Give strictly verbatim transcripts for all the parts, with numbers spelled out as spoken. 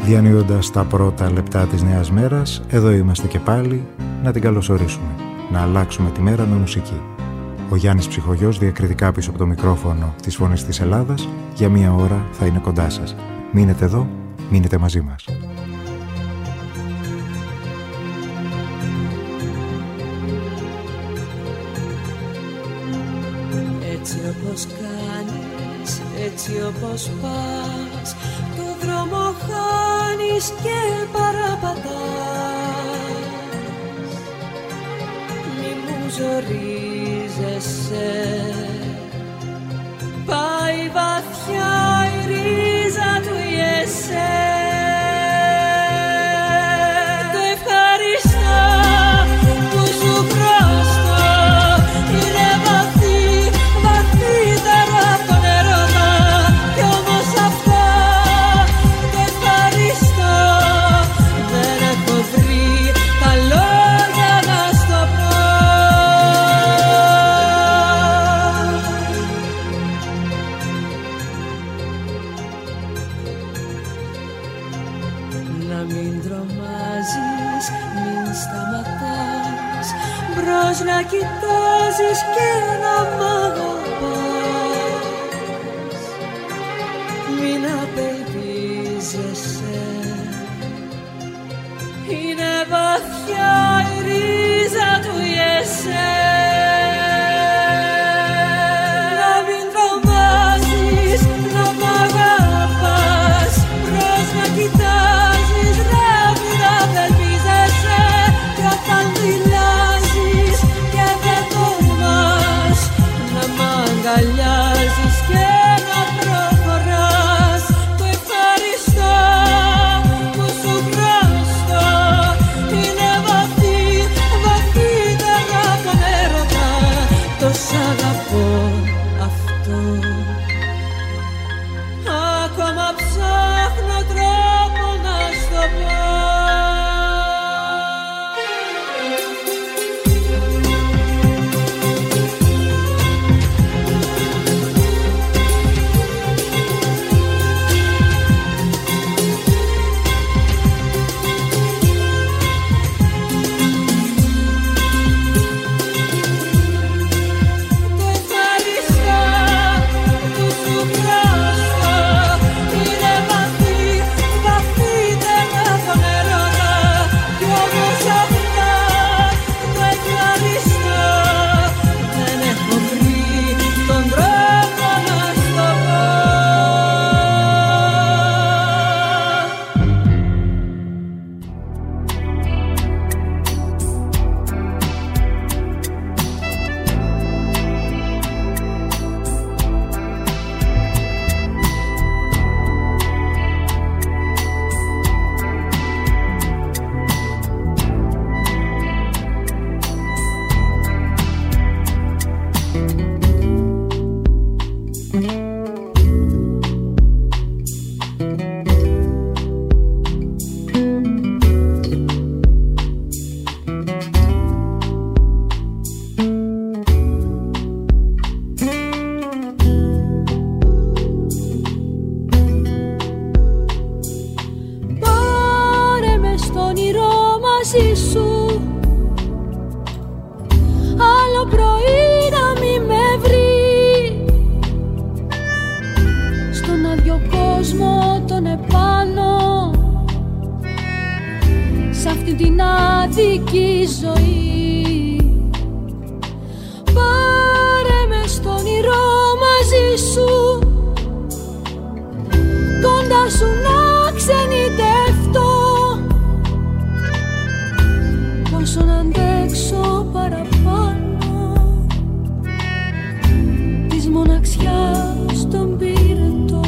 Διανύοντας τα πρώτα λεπτά της νέας μέρας, εδώ είμαστε και πάλι να την καλωσορίσουμε, να αλλάξουμε τη μέρα με μουσική. Ο Γιάννης Ψυχογιός, διακριτικά πίσω από το μικρόφωνο της Φωνής της Ελλάδας, για μία ώρα θα είναι κοντά σας. Μείνετε εδώ, μείνετε μαζί μας. Έτσι όπως κάνεις, έτσι όπως πας, το δρόμο χάνεις και παραπατάς. Μη μου ζορίζεσαι, πάει βαθιά η ρίζα του η εσέ. Το ευχαριστώ που σου χρωστώ, είναι βαθύ, βαθύτερα από τον έρωτα. Κι όμως αυτά το ευχαριστώ, δεν έχω βρει τα λόγια να στο πω. Να μην τρομάζεις, μην σταματάς, μπρος να κοιτάζεις και να μ' αγαπάς. Μην απελπίζεσαι, είναι βαθιά η ρίζα του η εσέ. Να μην τρομάζεις, να μ' αγαπάς, μπρος να κοιτάζεις, να μην απελπίζεσαι. Κι όταν δηλάζεις και δεν τολμάς, να μ' αγκαλιάζεις και να προχωράς. Το ευχαριστώ που σου χρωστώ, είναι βαθύ, βαθύτερα από τον έρωτα. Το σ' αγαπώ αυτό, ακόμα ψάχνω τρόπο να στο πω. Το ευχαριστώ που σου χρωστώ, είναι βαθύ, βαθύτερα από τον έρωτα. Κι όμως αυτά το ευχαριστώ, δεν έχω βρει τον τρόπο να στο πω. Πάρε με στο όνειρο μαζί σου, άλλο πρωί να μη με βρει. Στον άδειο κόσμο τον επάνω, σ' αυτή την άδικη ζωή. Πάρε με στο όνειρο μαζί σου, κοντά σου να ξενιτευτώ. Πόσο να αντέξω παραπάνω της μοναξιάς τον πυρετό.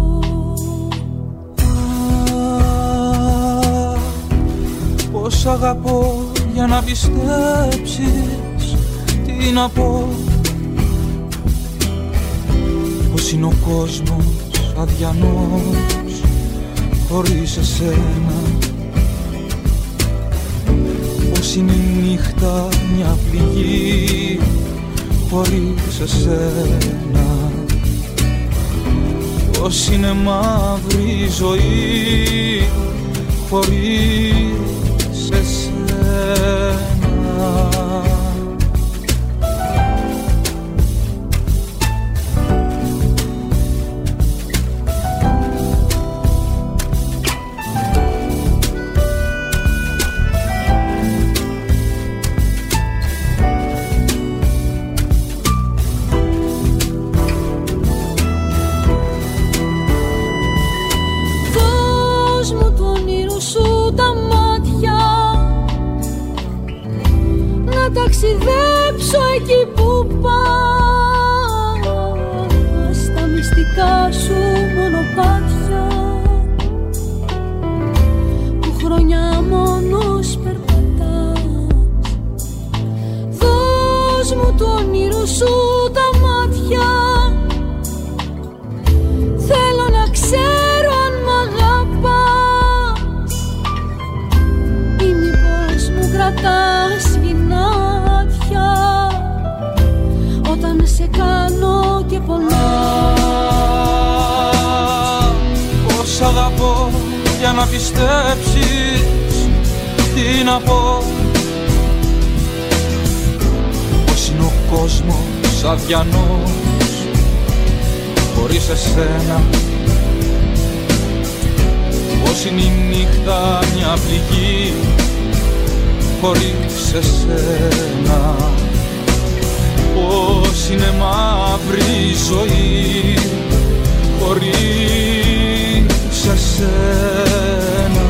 Πώς αγαπώ για να πιστέψεις, τι να πω. Πώς είναι ο κόσμος αδιανός χωρίς εσένα. Πώς είναι η νύχτα μια πληγή χωρίς εσένα. Πώς είναι μαύρη η ζωή χωρίς εσένα. Ταξιδέψω εκεί που πας, στα μυστικά σου μονοπάτια που χρόνια μόνος περπατάς. Δώσ' μου το όνειρο σου τα μάτια, θέλω να ξέρω αν μ' αγαπάς ή μήπως μου κρατάς όταν σε κάνω και πονάω. Πώς αγαπώ για να πιστέψεις, τι να πω. Πώς είναι ο κόσμος αδιανός χωρίς εσένα. Πώς είναι η νύχτα μια πληγή χωρίς εσένα. Πώς είναι μαύρη η ζωή χωρίς εσένα.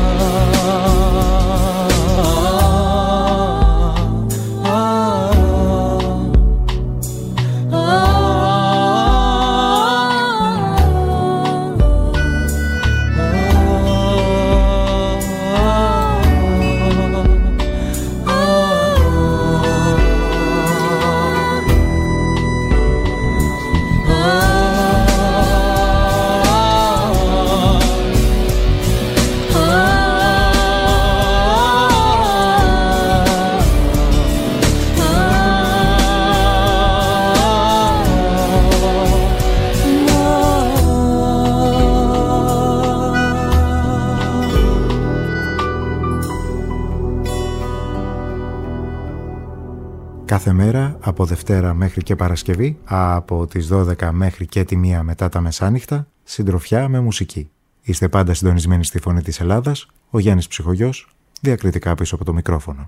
Κάθε μέρα από Δευτέρα μέχρι και Παρασκευή, από τις δώδεκα μέχρι και τη μία μετά τα μεσάνυχτα, συντροφιά με μουσική. Είστε πάντα συντονισμένοι στη Φωνή της Ελλάδας, ο Γιάννης Ψυχογιός, διακριτικά πίσω από το μικρόφωνο.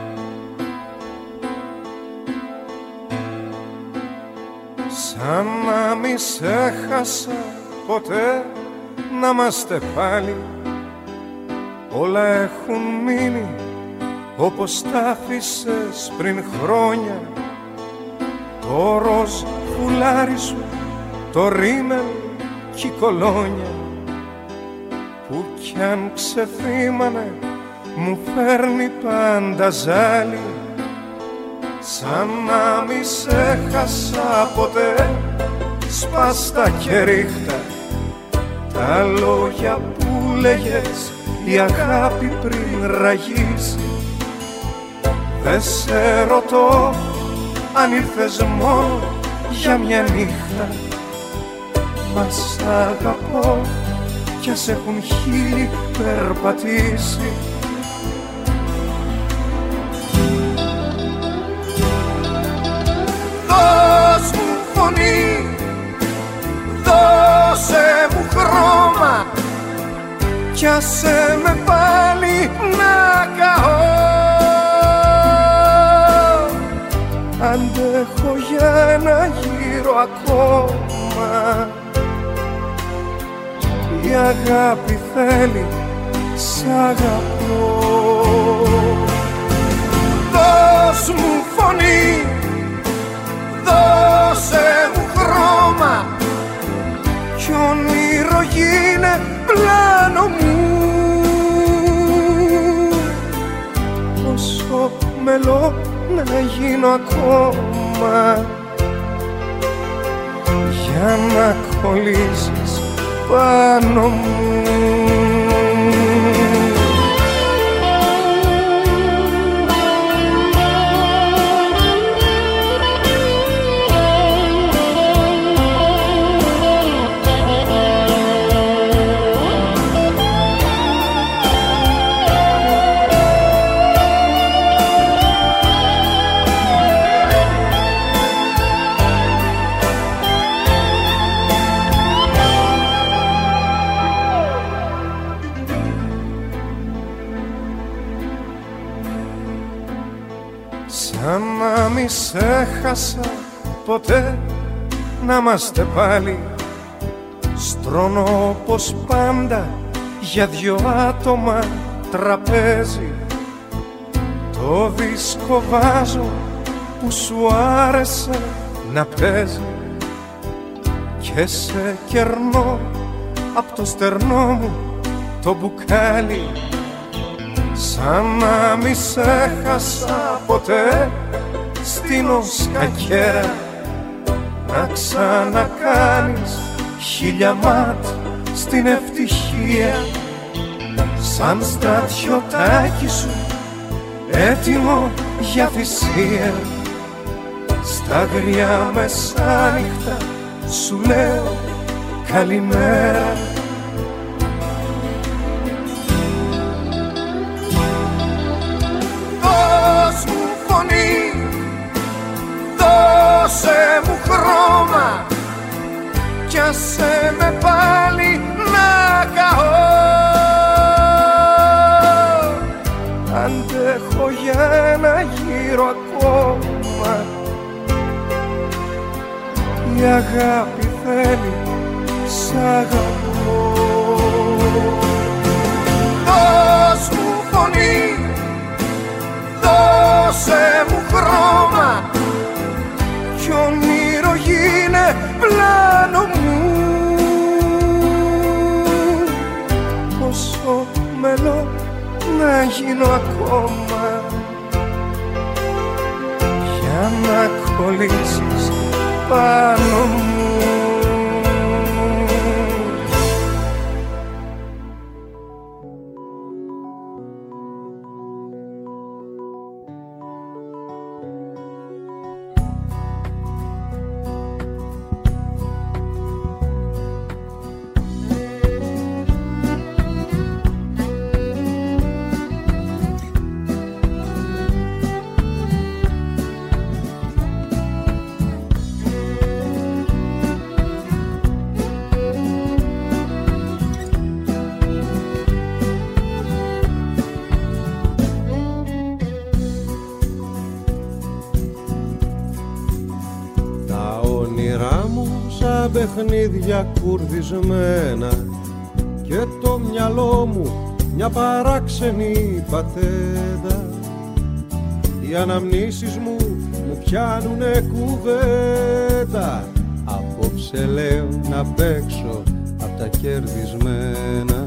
Σαν να μη σε χάσα ποτέ, να είμαστε πάλι, όλα έχουν μείνει όπως τα άφησες πριν χρόνια. Το ροζ φουλάρι σου, το ρίμελ κι η κολόνια, που κι αν ξεθύμανε μου φέρνει πάντα ζάλι. Σαν να μη σε χάσα ποτέ, σπάστα και ρίχτα τα λόγια που λέγες η αγάπη πριν ραγίσει. Δε σε ρωτώ αν ήρθες μόνο για μια νύχτα, μα σ' αγαπώ κι ας έχουν χείλη περπατήσει. Δώσ' μου φωνή, δώσε μου χρώμα κι άσε με πάλι να καώ. Αντέχω για ένα γύρο ακόμα, η αγάπη θέλει, σ' αγαπώ. Δώσ' μου φωνή, δώσε μου χρώμα κι όνειρο γίνε πλάνο μου. Όσο μελώ να γίνω ακόμα, για να κολλήσεις πάνω μου. σαν να μη σε χάσα ποτέ, να είμαστε πάλι. Στρώνω όπως πάντα για δυο άτομα τραπέζι. Το δίσκο βάζω που σου άρεσε να παίζει και σε κερνώ απ' το στερνό μου το μπουκάλι, σαν να μη σε χάσα ποτέ. Στείνω σκακέρα να ξανακάνεις χίλια μάτ στην ευτυχία, σαν στρατιωτάκι σου έτοιμο για θυσία. Στα αγριά μεσάνυχτα σου λέω καλημέρα. Δώσ' μου φωνή, δώσε μου χρώμα κι άσε με πάλι να καώ. Αντέχω για ένα γύρο ακόμα, η αγάπη θέλει, σ' αγαπώ. Δώσ' μου φωνή, δώσε μου χρώμα κι όνειρο γίνε πλάνο μου. Πόσο μελώ να γίνω ακόμα για να κολλήσεις πάνω μου. Παιχνίδια κουρδισμένα και το μυαλό μου μια παράξενη πατέντα. Οι αναμνήσεις μου μου πιάνουνε κουβέντα. Απόψε λέω να παίξω απ' τα κερδισμένα.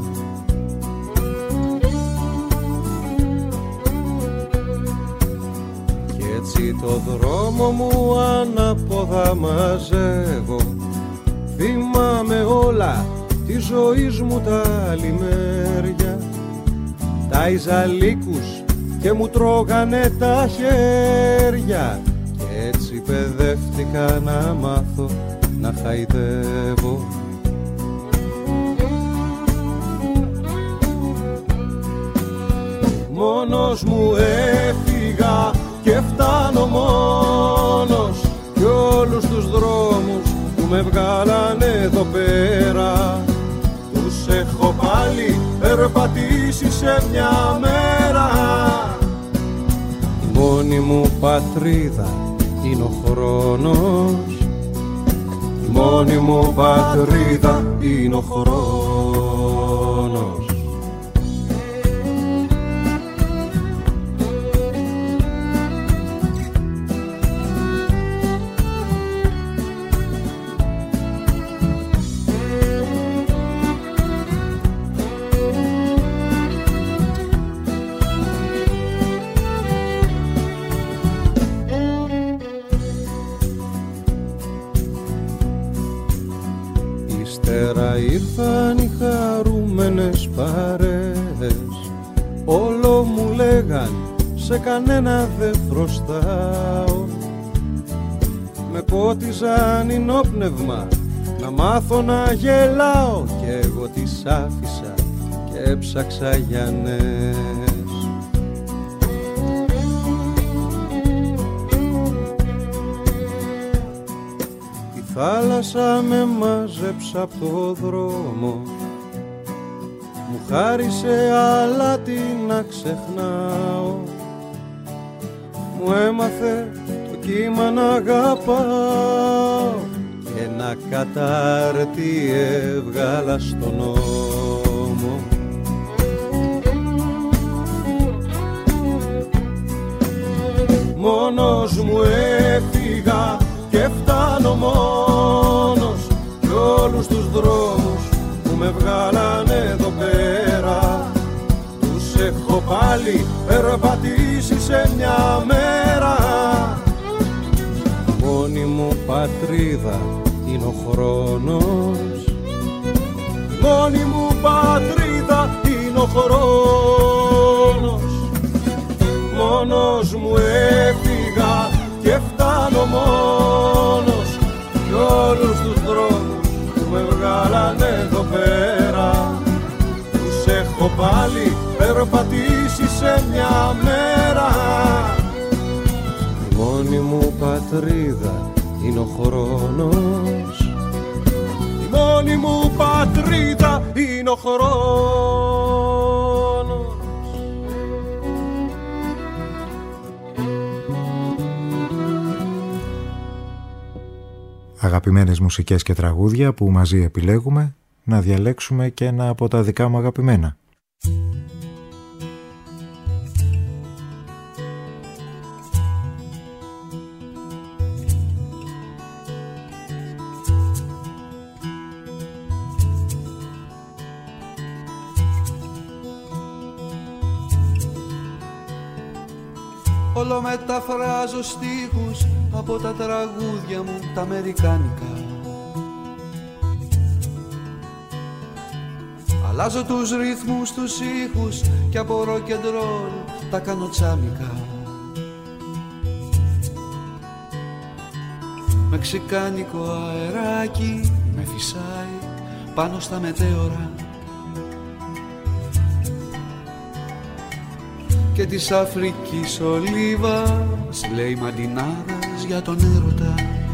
Κι έτσι το δρόμο μου ανάποδα μαζεύω. Θυμάμαι όλα τη ζωής μου τα λιμέρια. Τα ιζαλίκους και μου τρώγανε τα χέρια. Κι έτσι παιδεύτηκα να μάθω να χαϊδεύω. Μόνος μου έφυγα και φτάνω μόνος, κι όλους τους δρόμους που με βγάλανε εδώ πέρα τους έχω πάλι περπατήσει σε μια μέρα. Η μόνη μου πατρίδα είναι ο χρόνος, η μόνη μου πατρίδα είναι ο χρόνος. Ήρθαν οι χαρούμενες παρέες, όλο μου λέγαν σε κανένα δεν φρωστάω. Με πότιζαν ενόπνευμα να μάθω να γελάω, κι εγώ τις άφησα και έψαξα για νες. Θάλασσα με μάζεψα απ' το δρόμο, μου χάρισε αλάτι να ξεχνάω. μου έμαθε το κύμα να αγαπάω και ένα κατάρτι έβγαλα στον νόμο. Μόνος μου έφυγα και φτάνω μόνος κι όλους τους δρόμους που με βγάλανε εδώ πέρα τους έχω πάλι περπατήσει σε μια μέρα. Μόνη μου πατρίδα είναι ο χρόνος, μόνη μου πατρίδα είναι ο χρόνος. Μόνος μου έφυγα και φτάνω μόνος κι όλους τους δρόμους που με βγάλανε εδώ πέρα τους έχω πάλι περπατήσει σε μια μέρα. Η μόνη μου πατρίδα είναι ο χρόνος, η μόνη μου πατρίδα είναι ο χρόνος. Αγαπημένες μουσικές και τραγούδια που μαζί επιλέγουμε, να διαλέξουμε και ένα από τα δικά μου αγαπημένα. Όλο μεταφράζω στίχους από τα τραγούδια μου τα αμερικάνικα. Αλλάζω τους ρυθμούς, τους ήχους και από rock and roll τα κάνω τσάμικα. Μεξικάνικο αεράκι με φυσάει πάνω στα μετέωρα και της Αφρικής ολίβας λέει μαντινάδας για τον έρωτα.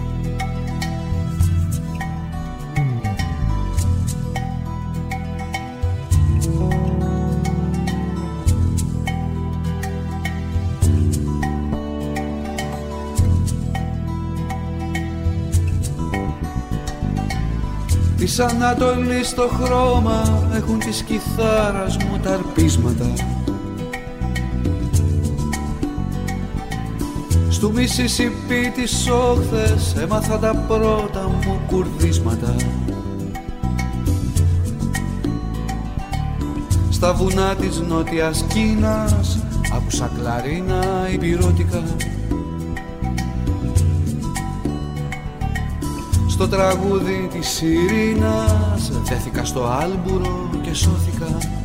Της Ανατολής το χρώμα έχουν της κιθάρας μου τα αρπίσματα. Στου Μισισιπί τις όχθες έμαθα τα πρώτα μου κουρδίσματα. Στα βουνά της Νότιας Κίνας άκουσα κλαρίνα υπηρώτικα. Στο τραγούδι της Ειρήνας δέθηκα στο άλμπουρο και σώθηκα.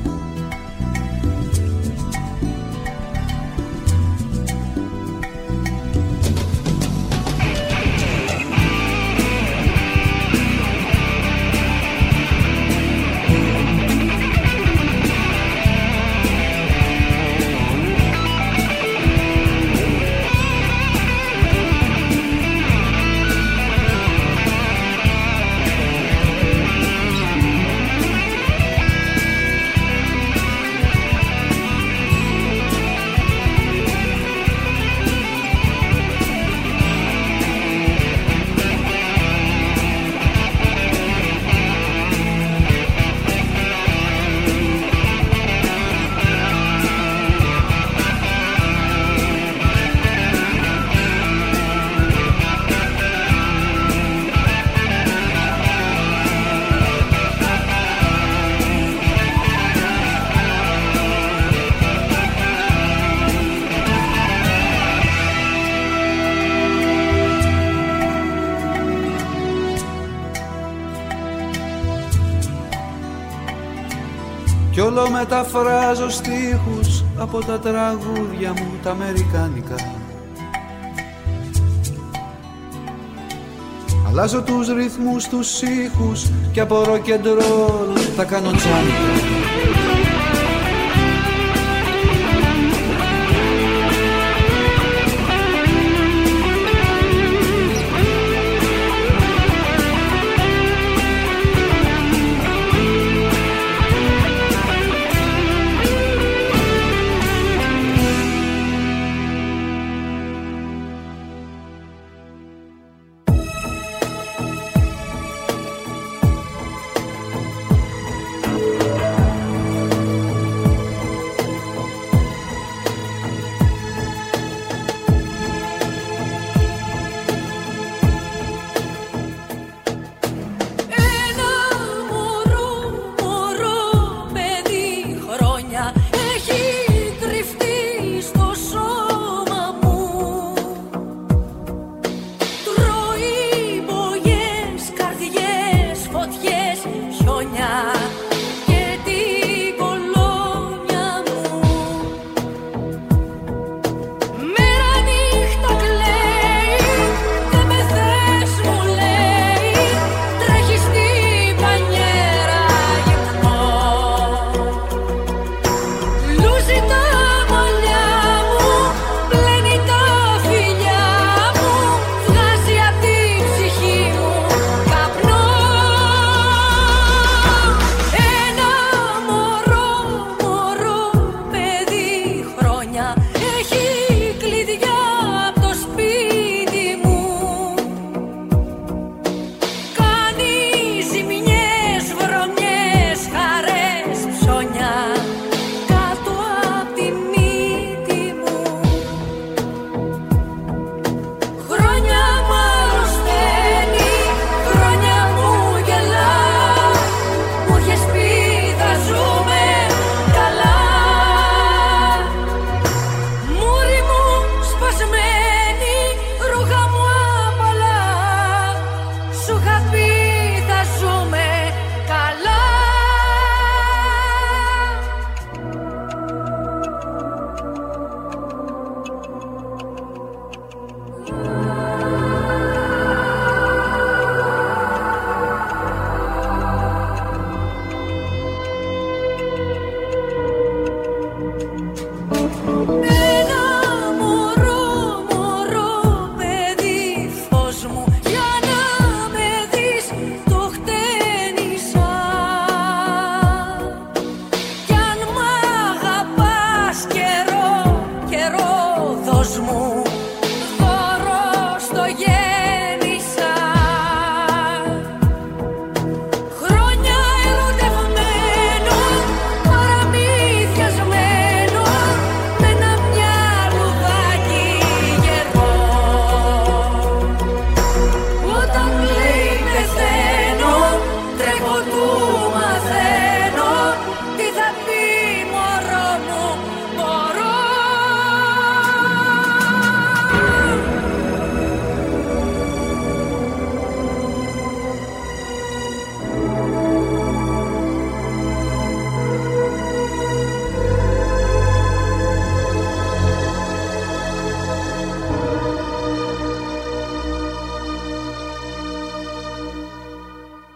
Κι όλο μεταφράζω στίχους από τα τραγούδια μου τα αμερικάνικα. Αλλάζω τους ρυθμούς, τους ήχους και από rock and roll τα κάνω τσάνικα.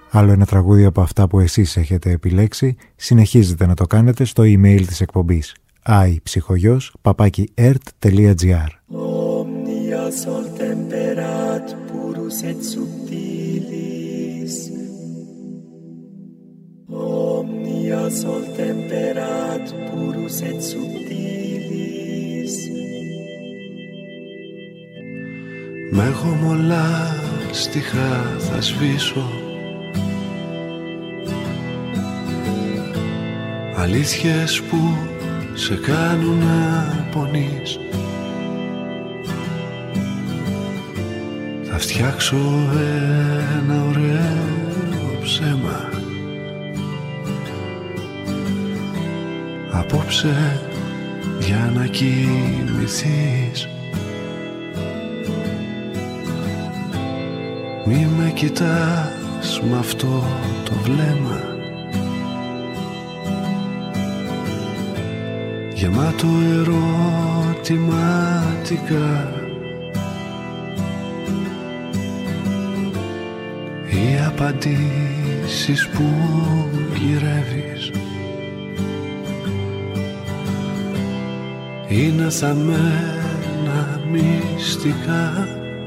Άλλο ένα τραγούδι από αυτά που εσείς έχετε επιλέξει. Συνεχίζετε να το κάνετε στο email της εκπομπής aiψυχογιός παπάκι ερτ τελεία τζι άρ. Omnia sol temperat purus et subtilis. Omnia sol temperat purus et subtilis. Με γομολά στιχά θα σβήσω, αλήθειες που σε κάνουν να πονείς. Θα φτιάξω ένα ωραίο ψέμα απόψε για να κοιμηθείς. Μη με κοιτάς μ' αυτό το βλέμμα γεμάτο ερωτηματικά. Οι απαντήσεις που γυρεύεις είναι θαμμένα μυστικά.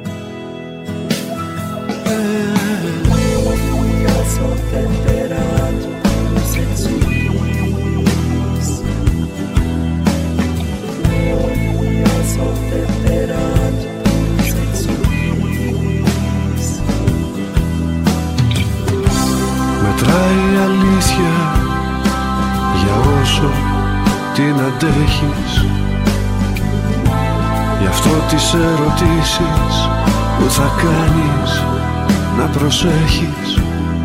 Μετράει η αλήθεια για όσο την αντέχεις. Γι' αυτό τις ερωτήσεις που θα κάνεις να προσέχεις.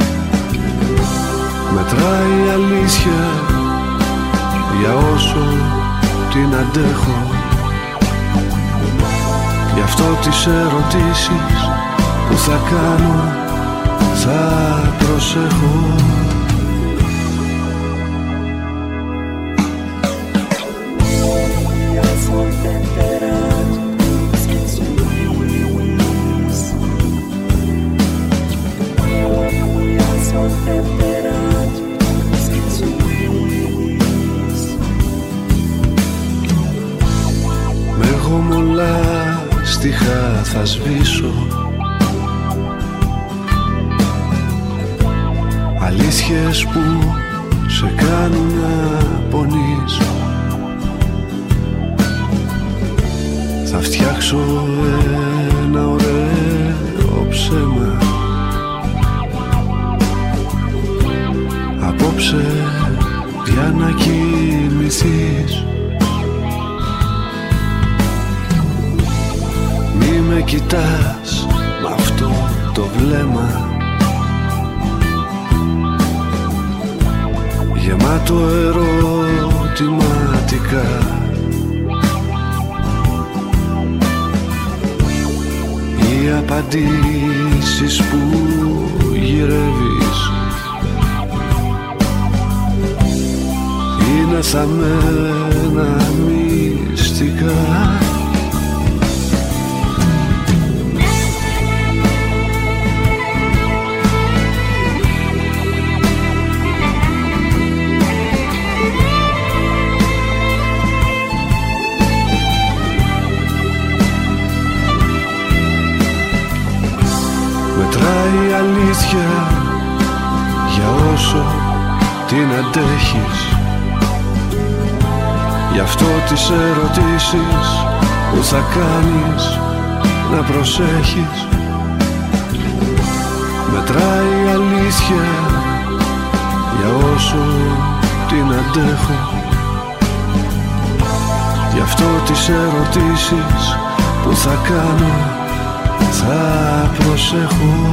Μετράει η αλήθεια για όσο την αντέχω. Γι' αυτό τις ερωτήσεις που θα κάνω θα προσέχω. Με γομολά στιχά θα σβήσω, αλήθειες που σε κάνουν να πονείς. Θα φτιάξω ένα ωραίο ψέμα απόψε για να κοιμηθείς. Μη με κοιτάς μ' αυτό το βλέμμα γεμάτο ερωτηματικά. Οι απαντήσεις που γυρεύεις είναι θαμμένα μυστικά. Μετράει η αλήθεια για όσο την αντέχεις. Γι' αυτό τις ερωτήσεις που θα κάνεις να προσέχεις. Μετράει η αλήθεια για όσο την αντέχω. Γι' αυτό τις ερωτήσεις που θα κάνω θα προσέχω.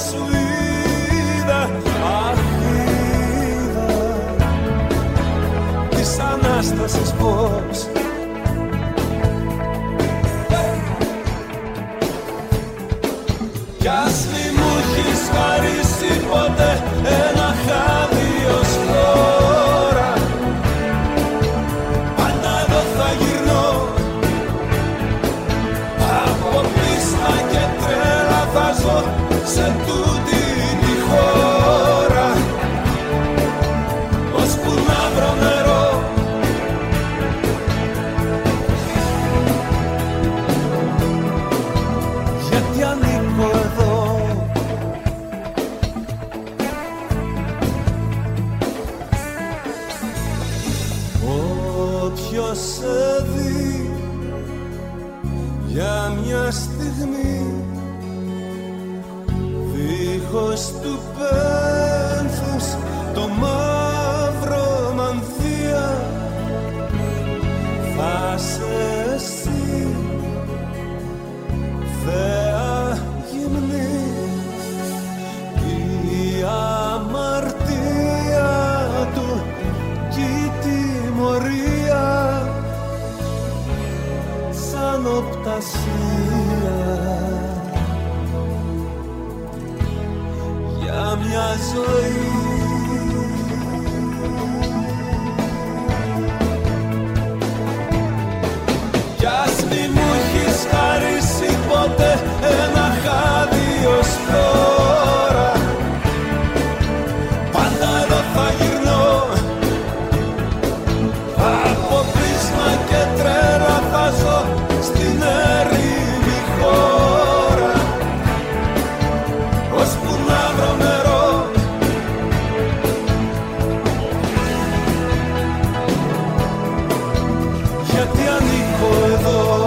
σου είδα, αχ, είδα της Ανάστασης φως. Κι ας μη μου έχεις χαρίσει ποτέ ένα χάδι ως τώρα, πάντα εδώ θα γυρνώ, από πίστα και τρέλα θα ζω σε τούτη τη χώρα, ώσπου να βρω νερό. Γιατί ανήκω εδώ, όποιος σε δει για μια στιγμή δίχως του πένθους το μαύρο μανθία, θα σε εσύ θέα γυμνή, η αμαρτία του κι η τιμωρία σαν οπτασία για μια ζωή. Κι ας μη μου έχεις χαρίσει ποτέ ένα χάδι ως τώρα, πάντα εδώ θα γυρνώ, από πρίσμα και τρέλα θα ζω στην έρημη χώρα, ώσπου να βρω νερό. Γιατί ανήκω εδώ,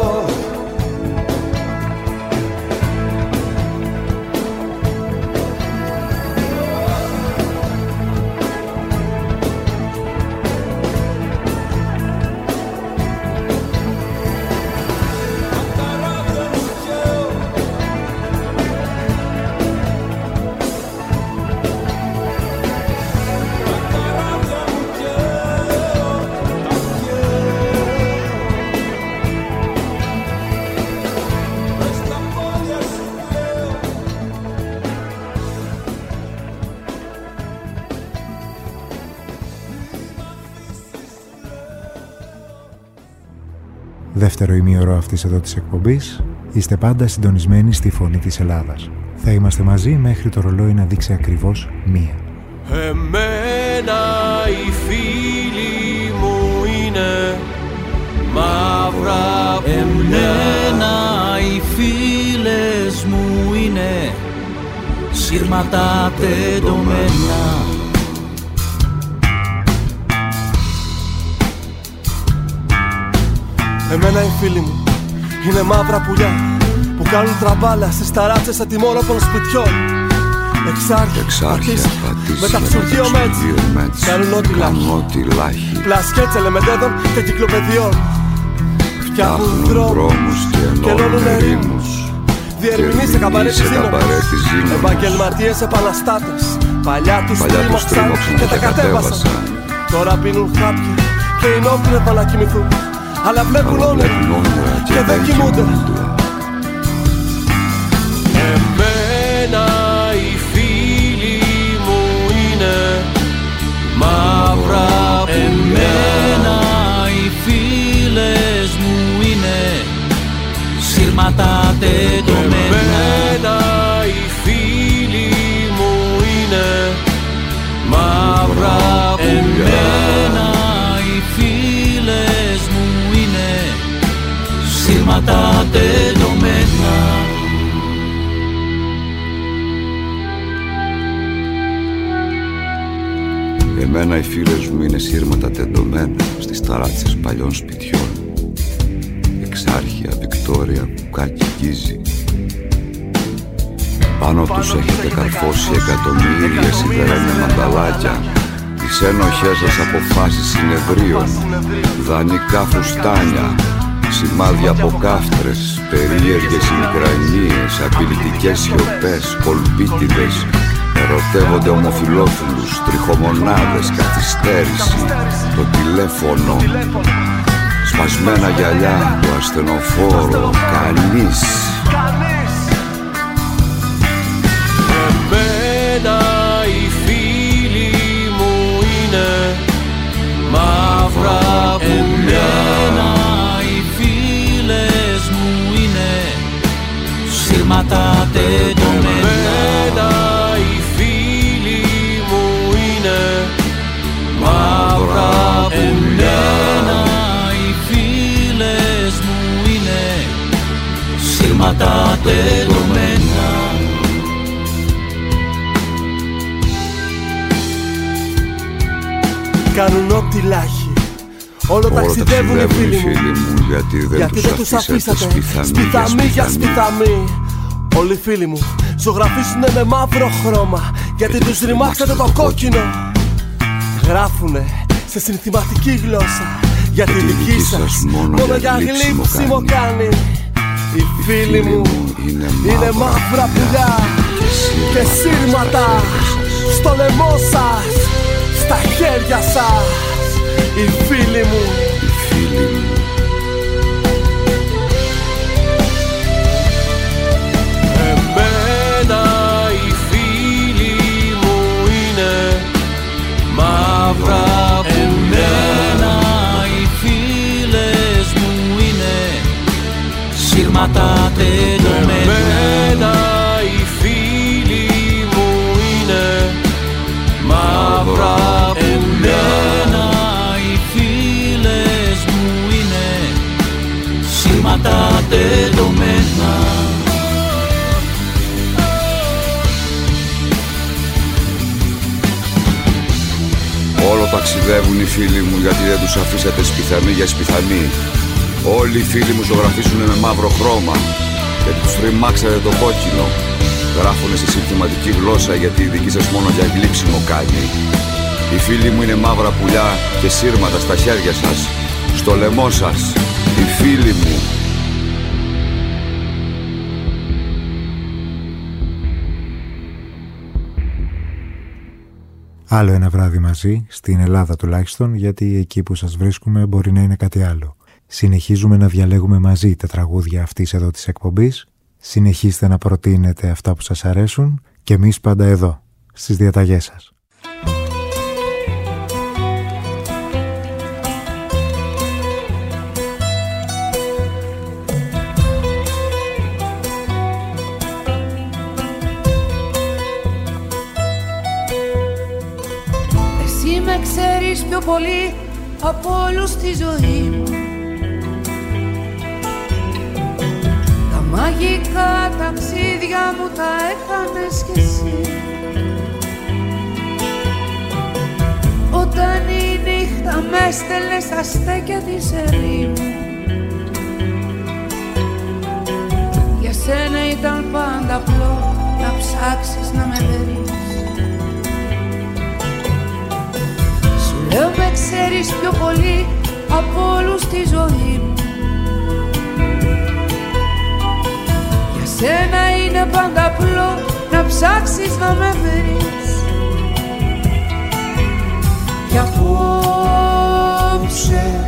δεύτερο ημίωρο αυτής εδώ της εκπομπής. Είστε πάντα συντονισμένοι στη Φωνή της Ελλάδας. Θα είμαστε μαζί μέχρι το ρολόι να δείξει ακριβώς μία. Εμένα οι φίλοι μου είναι μαύρα πουλιά. Εμένα οι φίλες μου είναι σύρματα τεντωμένα. Εμένα οι φίλοι μου είναι μαύρα πουλιά που κάνουν τραμπάλα στις ταράτσες ατιμόρροπων σπιτιών. Εξάρχεια, πατήσια, με τα ψουργείο μέτς, κάνουν ό,τι λάχει, πλασκέτς ελεμεντέδων και κυκλοπαιδιών. Φτιάχνουν δρόμους και ενώνουν ερήμους, διερμηνείς σε καμπαρέτη ζήνων, επαγγελματίες επαναστάτες, παλιά τους τρίμωξαν και τα κατέβασαν. Τώρα πίνουν χάπια και είναι όπλευα να κοιμηθούν, αλλά βλέπουν όνειρα και δεν κοιμούνται. Εμένα οι φίλοι μου είναι μαύρα πουλιά. Εμένα οι φίλες μου είναι σύρματα τεντωμένα. Εμένα οι φίλοι μου είναι μαύρα πουλιά. Εμένα οι φίλες μου είναι σύρματα τεντωμένα. Εμένα οι φίλες μου είναι σύρματα τεντωμένα στις ταράτσες παλιών σπιτιών. Εξάρχεια, Βικτόρια, Κουκάκι, Γκίζη. Πάνω τους έχετε καρφώσει εκατομμύρια σιδερένια μανταλάκια, τις ένοχές σας αποφάσεις συνεδρίων, δανεικά φουστάνια, σημάδια από κάφτρες, περίεργες μικρανίες, απειλητικές σιωπές, κολπίτιδες, ερωτεύονται ομοφυλόφιλους, τριχομονάδες, καθυστέρηση, το τηλέφωνο, σπασμένα γυαλιά, το ασθενοφόρο, κανείς. Εμένα οι φίλοι μου είναι μαύρα πουλιά. Εμένα οι φίλες μου είναι σύρματα τεντωμένα. Εμένα οι φίλοι μου είναι μαύρα πουλιά. Εμένα οι φίλες μου είναι σύρματα τεντωμένα. Κάνουν ό,τι λάχει, όλο ταξιδεύουν οι φίλοι μου, μου γιατί δεν, γιατί τους, δεν τους αφήσατε σπιθαμή, σπιθαμή για σπιθαμή. Όλοι οι φίλοι μου ζωγραφίσουνε με μαύρο χρώμα, γιατί τους ρημάξατε το κόκκινο. Γράφουνε σε συνθηματική γλώσσα, γιατί η δική σας μόνο για γλύψιμο κάνει. Οι φίλοι μου είναι μαύρα πουλιά και σύρματα στο λαιμό σας, στα χέρια σας. Οι φίλοι μου, οι φίλοι μου. Εμένα οι φίλοι μου είναι μαύρα πουλιά. Εμένα οι φίλες μου είναι σύρματα τεντωμένα. Εμένα οι φίλοι μου είναι μαύρα πουλιά. Εμένα οι φίλες μου είναι σύρματα τεντωμένα. Όλο ταξιδεύουν οι φίλοι μου γιατί δεν τους αφήσατε σπιθαμή για σπιθαμή. Όλοι οι φίλοι μου ζωγραφίσουν με μαύρο χρώμα γιατί τους ρημάξατε το κόκκινο. Γράφουνε σε συνθηματική γλώσσα γιατί η δική σας μόνο για γλύψιμο κάνει. Οι φίλοι μου είναι μαύρα πουλιά και σύρματα στα χέρια σας, στο λαιμό σας. Οι φίλοι μου. Άλλο ένα βράδυ μαζί, στην Ελλάδα τουλάχιστον, γιατί εκεί που σας βρίσκουμε μπορεί να είναι κάτι άλλο. Συνεχίζουμε να διαλέγουμε μαζί τα τραγούδια αυτής εδώ της εκπομπής. Συνεχίστε να προτείνετε αυτά που σας αρέσουν και εμείς πάντα εδώ, στις διαταγές σας. Εσύ με ξέρεις πιο πολύ από όλους στη ζωή μου. Τα μαγικά ταξίδια μου τα έκανες κι εσύ. Όταν η νύχτα με έστελνε στα στέκια της ερήμου, για σένα ήταν πάντα απλό να ψάξεις να με βρεις. Σου λέω με ξέρεις πιο πολύ από όλους στη ζωή μου. Για σένα είναι πάντα απλό να ψάξεις να με βρεις. Κι απόψε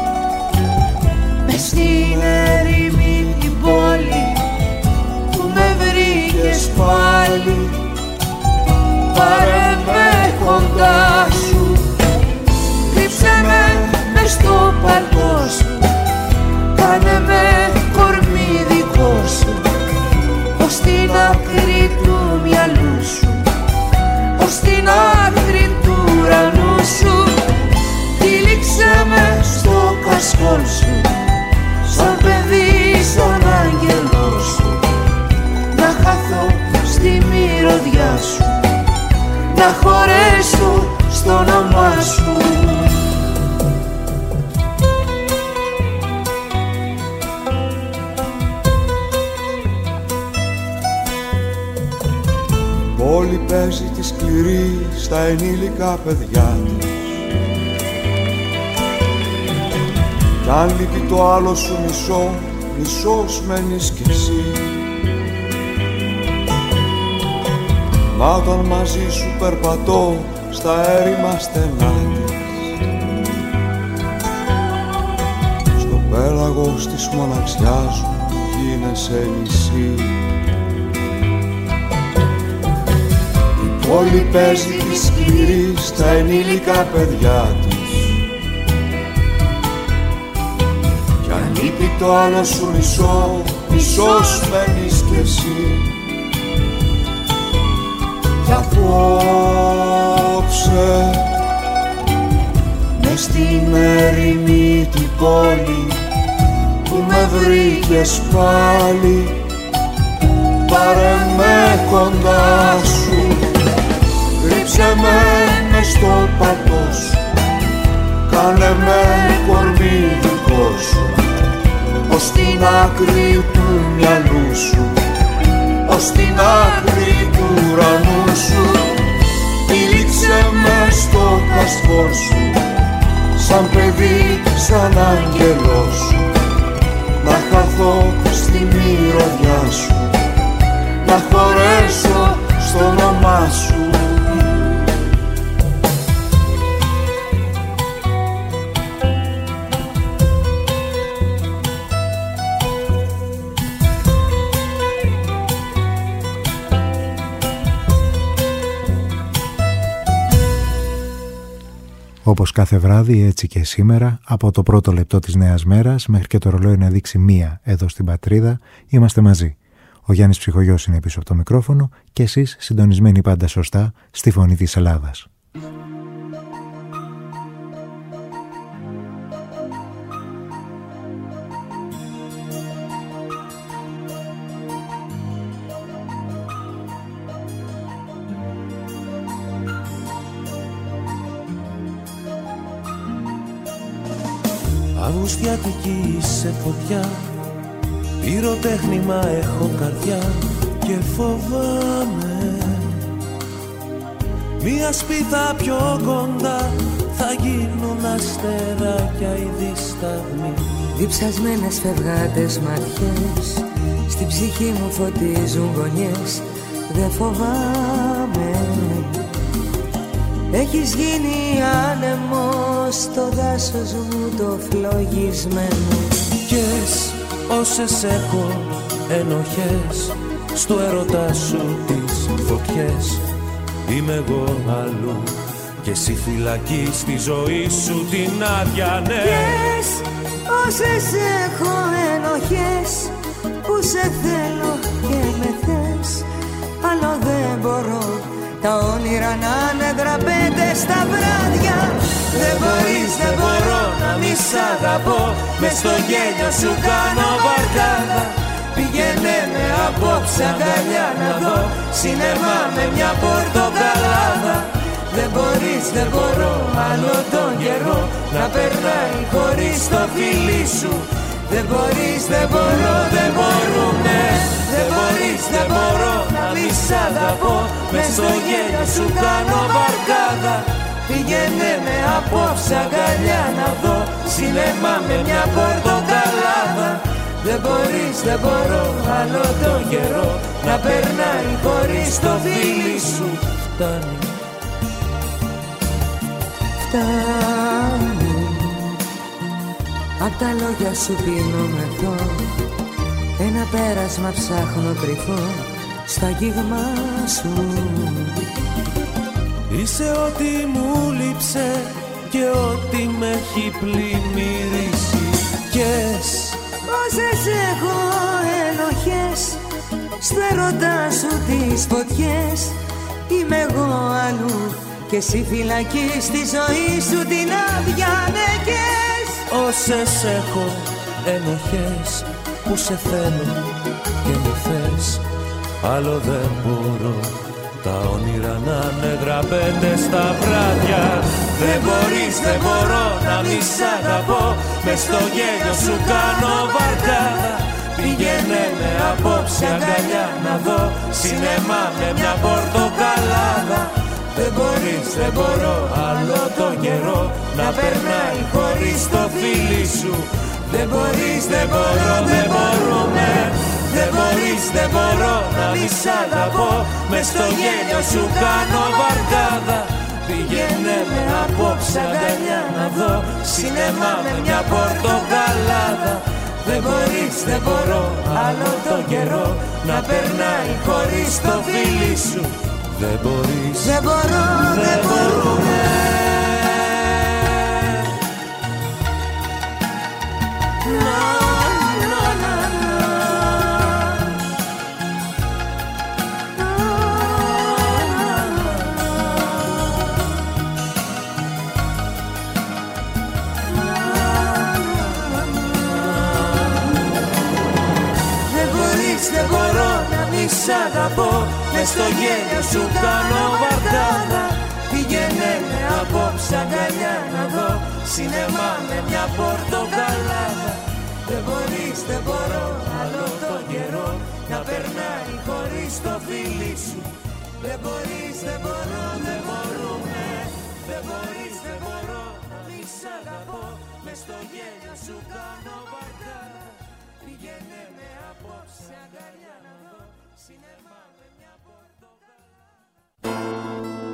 μες στην ερήμη την πόλη που με βρήκες πάλι, πάρε με κοντά σου, κρύψε με μες στο παλτό σου, κάνε με κορμί δικό σου, ως την άκρη του μυαλού σου, ως την άκρη του ουρανού σου. Τύλιξε με στο κασκόλ σου, σαν παιδί στον άγγελό σου, να χαθώ στη μυρωδιά σου, να χωρέσω στο όνομά σου. Πόλη παίζει τη σκληρή στα ενήλικα παιδιά της κι αν λείπει το άλλο σου μισό, μισός μένεις κι εσύ. Μα όταν μαζί σου περπατώ στα έρημα στενά της, στο πέλαγος της μοναξιάς σου γίνεσαι νησί. Η πόλη παίζει τη σκληρή στα ενήλικα παιδιά της, κι αν λείπει το άλλο σου μισό, μισός μένεις κι εσύ. Κι απόψε μες στην ερημή την πόλη που με βρήκες πάλι, πάρε με κοντά σου, κρύψε με μες στο παλτό σου, κάνε με κορμί δικό σου, ως την άκρη του μυαλού σου, ως την άκρη του ουρανού σου. Τύλιξε με στο καστό σου, σαν παιδί, σαν άγγελό σου, να χαθώ στη μυρωδιά σου, να χωρέσω στο όνομά σου. Όπως κάθε βράδυ, έτσι και σήμερα, από το πρώτο λεπτό της νέας μέρας μέχρι και το ρολόι να δείξει μία εδώ στην πατρίδα, είμαστε μαζί. Ο Γιάννης Ψυχογιός είναι πίσω από το μικρόφωνο και εσείς συντονισμένοι πάντα σωστά στη φωνή της Ελλάδας. Αυγουστιάτικη σε φωτιά, πυροτέχνημα έχω καρδιά και φοβάμαι μία σπίθα πιο κοντά θα γίνουν αστεράκια οι δισταγμοί. Διψασμένες φευγάτες ματιές στη ψυχή μου φωτίζουν γωνιές, δεν φοβάμαι. Έχεις γίνει άνεμος στο δάσος μου το φλογισμένο. Κες όσες έχω ενοχές στο έρωτα σου τις φωτιές, είμαι εγώ αλλού και εσύ φυλακή στη ζωή σου την άδεια, ναι. Κες όσες έχω ενοχές που σε θέλω και με θες, άλλο δεν μπορώ τα όνειρα να είναι δραπέτες στα βράδια. Δεν μπορείς, δεν μπορώ να μη σ' αγαπώ, μες στο γέλιο σου κάνω βαρκάδα. Πήγαινε με απόψε αγκαλιά να δω σινεμά με μια πορτοκαλάδα. Δεν μπορείς, δεν μπορώ άλλο τον καιρό να περνάει χωρίς το φίλι σου. Δεν μπορείς, δεν μπορώ, δεν μπορούμε. Δεν μπορείς, δεν μπορώ να μη σ' αγαπώ, μες στο γέλιο σου κάνω βαρκάδα. Πήγαινε με απόψε αγκαλιά να δω σινεμά με μια πορτοκαλάδα. Δεν μπορείς, δεν μπορώ άλλο τον καιρό να περνάει χωρίς το φίλι σου. Φτάνει, φτάνει. Απ' τα λόγια σου πίνω μεθό, ένα πέρασμα ψάχνω κρυφό στα αγγίγμα σου. Είσαι ό,τι μου λείψε και ό,τι με έχει πλημμυρίσει. Κες όσες έχω ενοχές στο έρωτα σου τις φωτιές, είμαι εγώ αλλού και εσύ φυλακή στη ζωή σου την άδεια, ναι. Κες όσες έχω ενοχές που σε θέλω και με θες, άλλο δεν μπορώ τα όνειρα να είναι γραπέτες στα βράδια. Δεν μπορείς, δεν μπορώ να μη σ' αγαπώ, μες στο γέλιο σου κάνω βαρκάδα. Πήγαινε με απόψε αγκαλιά να δω σινεμά με μια πορτοκαλάδα. Δεν μπορείς, δεν μπορώ άλλο το καιρό να περνάει χωρίς το φίλι σου. Δεν μπορείς, δεν μπορώ, δεν μπορούμε. Δεν μπορείς, δεν μπορώ να μη σ' αγαπώ. Μες στο γέλιο σου κάνω βαρκάδα. Πήγαινε με απόψε αγκαλιά να δω σινεμά με μια πορτοκαλάδα. Δεν μπορείς, δεν μπορώ άλλο το καιρό να περνάει χωρίς το φίλι σου. Δεν μπορείς, δεν μπορώ, δεν μπορούμε. Δεν μπορώ να μη σ' αγαπώ. Μες στο γέλιο σου κάνω βαρκάδα. Πήγαινε με απόψε αγκαλιά να δω σινεμά με μια πορτοκαλάδα. Δεν μπορείς, δεν μπορώ άλλο το καιρό να περνάει χωρίς το φίλι σου. Δεν μπορείς, δεν μπορώ, δεν μπορούμε. Δεν μπορείς, δεν μπορώ να μη σ' αγαπώ. Μες στο γέλιο σου κάνω βαρκάδα. Πήγαινε με απόψε αγκαλιά να δω σινεμά με μια πορτοκαλάδα.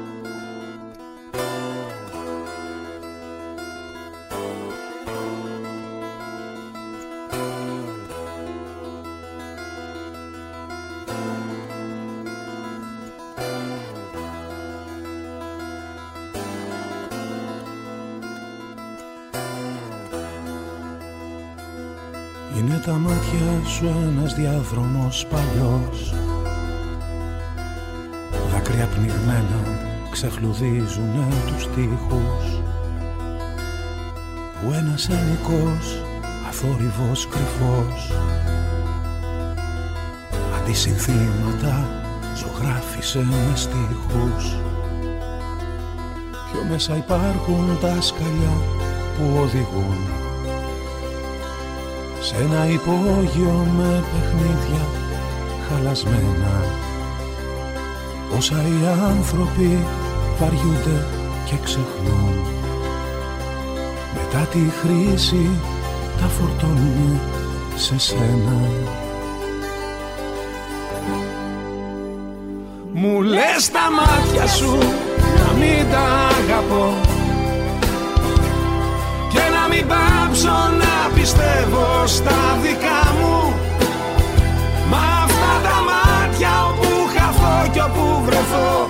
Είναι τα μάτια σου ένας διάδρομος παλιός. Δάκρυα πνιγμένα ξεχλουδίζουνε τους τοίχους, που ένας ενικός αθόρυβος κρυφός αντισυνθήματα ζωγράφισε με στίχους. Πιο μέσα υπάρχουν τα σκαλιά που οδηγούν σε ένα υπόγειο με παιχνίδια χαλασμένα. Όσα οι άνθρωποι βαριούνται και ξεχνούν, μετά τη χρήση τα φορτώνουν σε σένα. Μου λες τα μάτια σου να μην τα αγαπώ και να μην πάψω να πιστεύω στα δικά μου. Μα αυτά τα μάτια όπου χαθώ κι όπου βρεθώ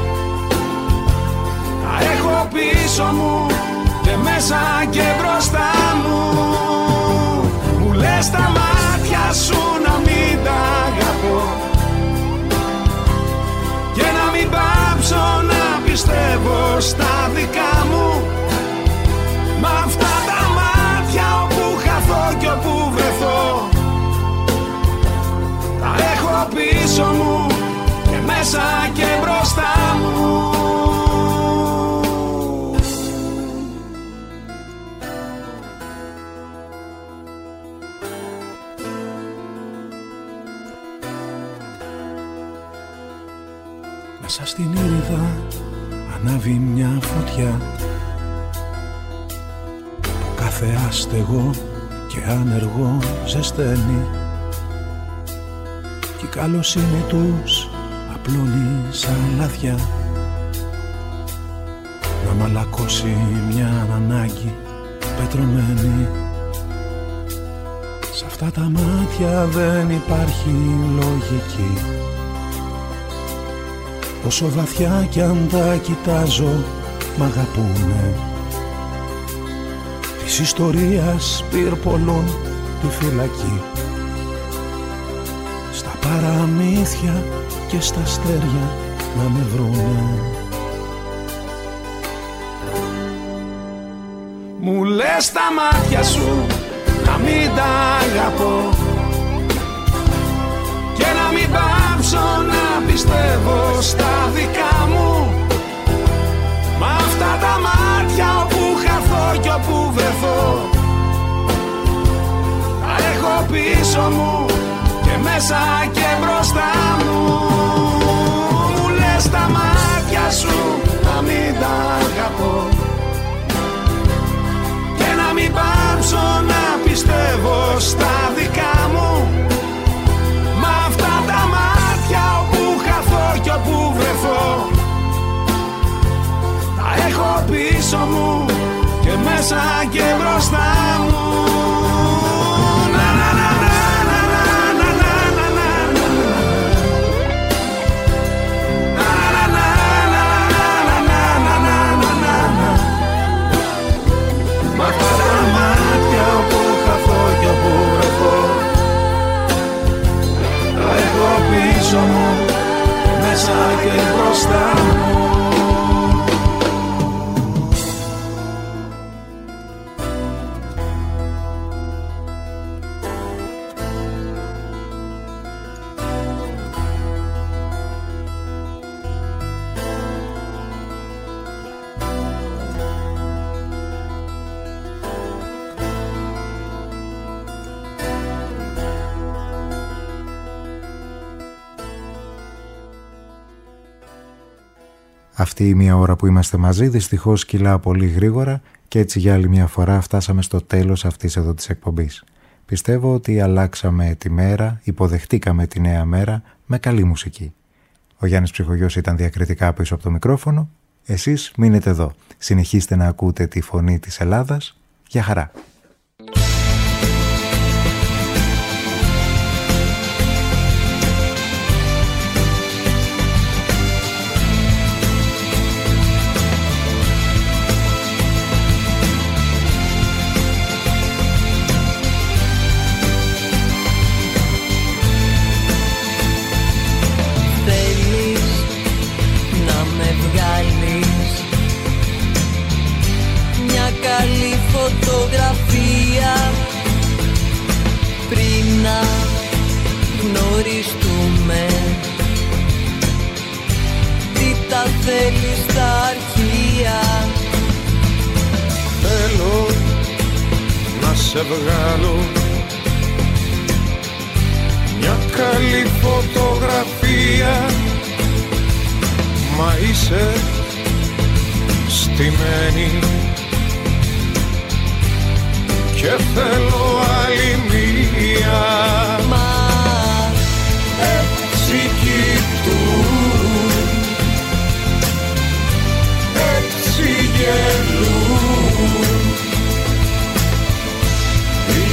τα έχω πίσω μου και μέσα και μπροστά μου. Μου λες τα μάτια σου να μην τα αγαπώ και να μην πάψω να πιστεύω στα δικά μου. Μα αυτά τα μάτια όπου χαθώ κι όπου βρεθώ τα έχω πίσω μου και μέσα και μπροστά μου. Μέσα στην ήριδα ανάβει μια φωτιά, κάθε άστεγο και άνεργο ζεσταίνει κι η καλοσύνη τους απλώνει σαν λαδιά να μαλακώσει μια ανάγκη πετρωμένη. Σ' αυτά τα μάτια δεν υπάρχει λογική, όσο βαθιά κι αν τα κοιτάζω μ' αγαπούνε. Της ιστορίας πυρπολών τη φυλακή, στα παραμύθια και στα αστέρια να με βρούνε. Μου λες τα μάτια σου να μην τα αγαπώ και να μην πάψω να πιστεύω στα δικά μου. Μα αυτά τα μάτια όπου χαθώ κι όπου βρεθώ τα έχω πίσω μου και μέσα και μπροστά μου. Μου λες τα μάτια σου να μην τα αγαπώ και να μην πάψω να πιστεύω στα δικά μου. Μ' αυτά τα μάτια όπου χαθώ κι όπου βρεθώ τα έχω πίσω μου και μέσα και μπροστά μου. Να, να, να, να. Πίσω μου, μέσα και μπροστά μου. Αυτή η μία ώρα που είμαστε μαζί δυστυχώς κυλά πολύ γρήγορα και έτσι για άλλη μια φορά φτάσαμε στο τέλος αυτής εδώ της εκπομπής. Πιστεύω ότι αλλάξαμε τη μέρα, υποδεχτήκαμε τη νέα μέρα με καλή μουσική. Ο Γιάννης Ψυχογιός ήταν διακριτικά πίσω από το μικρόφωνο. Εσείς μείνετε εδώ. Συνεχίστε να ακούτε τη φωνή της Ελλάδας. Γεια χαρά. Φωτογραφία πριν να γνωριστούμε, τι τα θέλεις στα αρχεία. Θέλω να σε βγάλω μια καλή φωτογραφία, μα είσαι στημένη και θέλω άλλη μία. Μα έτσι κοιτούν, έτσι γελούν οι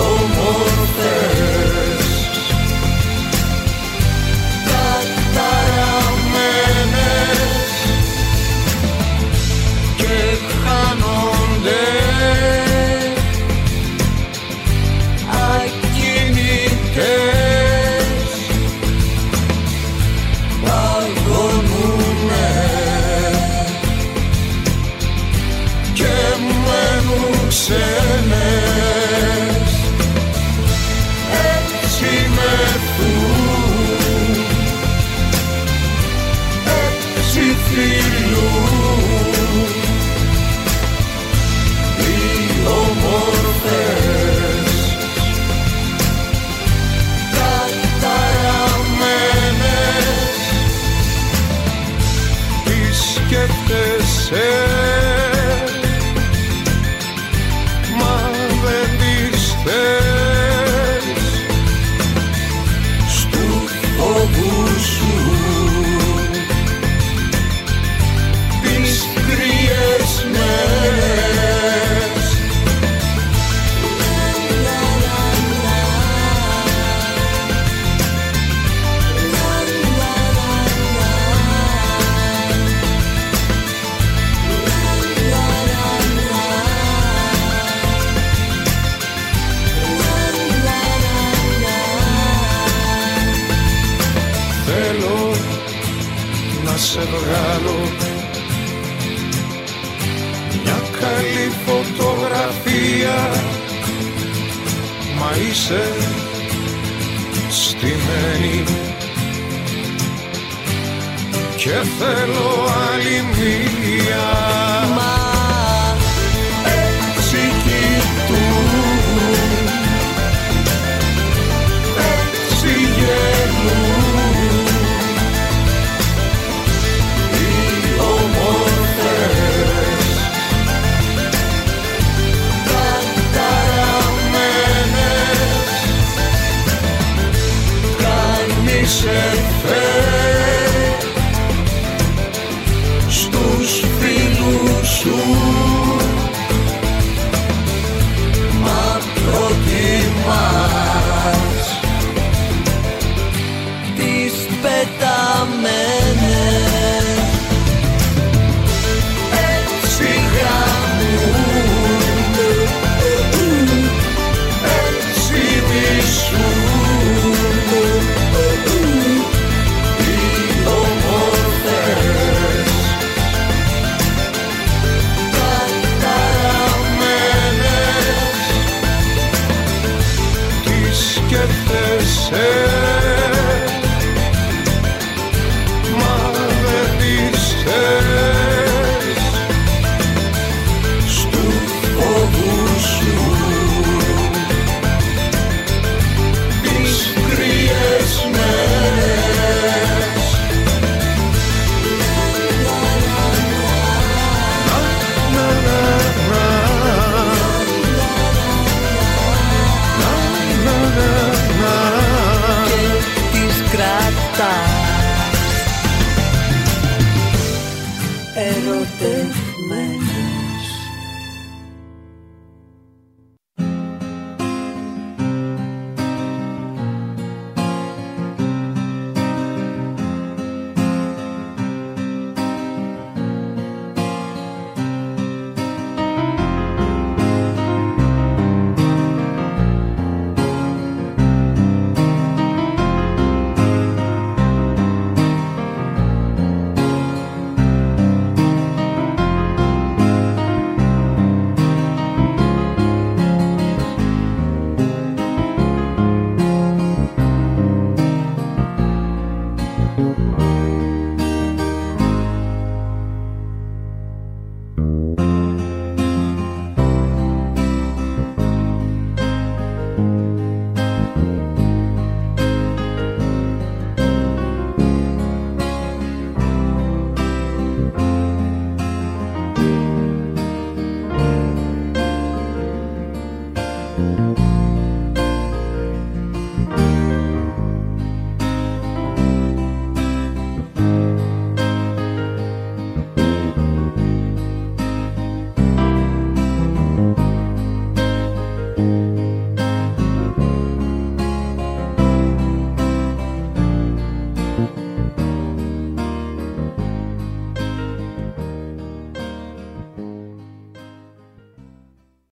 όμορφες καταραμένες και χάνονται παγωνούνε και μένουν ξένες, έτσι μεθούν, έτσι φιλούν οι όμορφες καταραμένες. Τι σκέφτεσαι, μα δεν τις θες, στου φόβου σου τις κρύες μέρες. Σε βγάλω μια καλή φωτογραφία, μα είσαι στημένη και θέλω άλλη μία. Μα έτσι κοιτούν, έτσι γελούν οι ευχέ στους φίλους σου, μα προτιμάς τις πεταμένες. Έτσι γαμούν, έτσι μισούν οι όμορφες καταραμένες. Τι σκέφτεσαι, μα δεν τις θες στου φόβου σου τις κρύες μέρες. Να, να, να, να, να, να, να, και τις κρατάς ερωτευμένες. Thank you.